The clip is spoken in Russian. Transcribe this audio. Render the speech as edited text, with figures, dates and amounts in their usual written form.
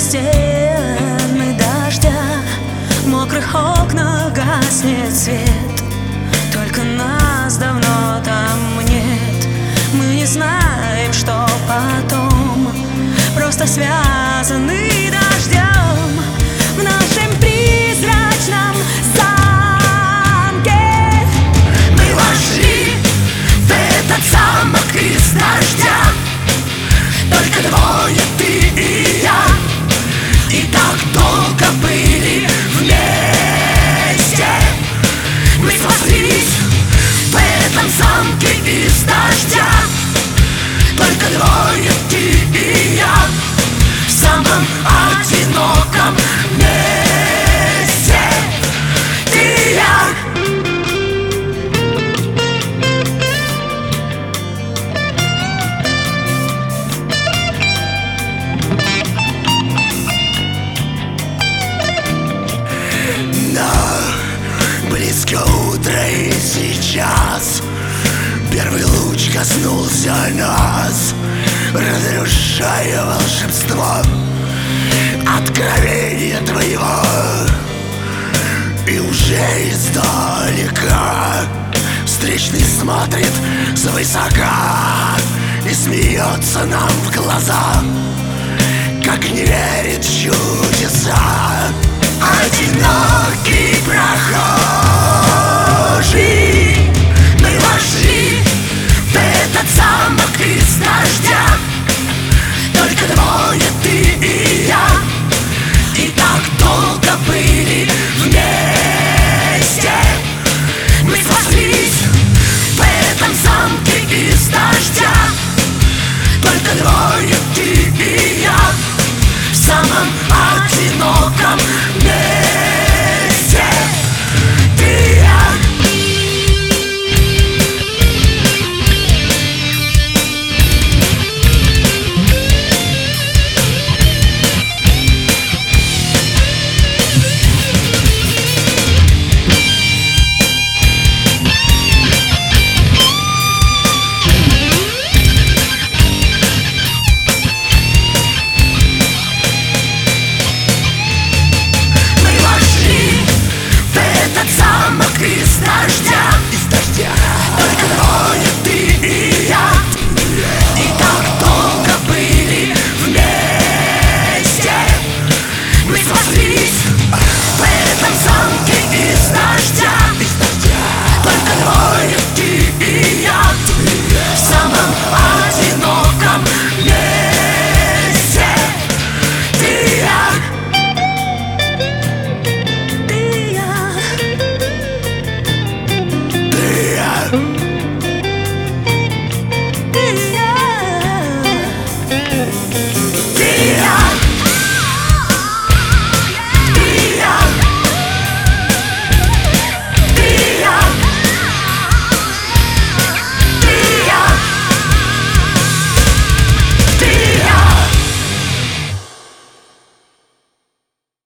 стены дождя, в мокрых окнах гаснет свет. Только нас давно там нет. Мы не знаем, что потом. Просто связаны дождем в нашем призрачном замке. Мы вошли в этот замок из дождя, только двое, ты и я. И так долго были вместе. Мы спаслись в этом замке из дождя, только двое, ты и я. В самом одиноком месте ты и я. Близко утро и сейчас первый луч коснулся нас, разрушая волшебство откровения твоего. И уже издалека встречный смотрит свысока и смеется нам в глаза, как не верит в чудеса. Одинокий проход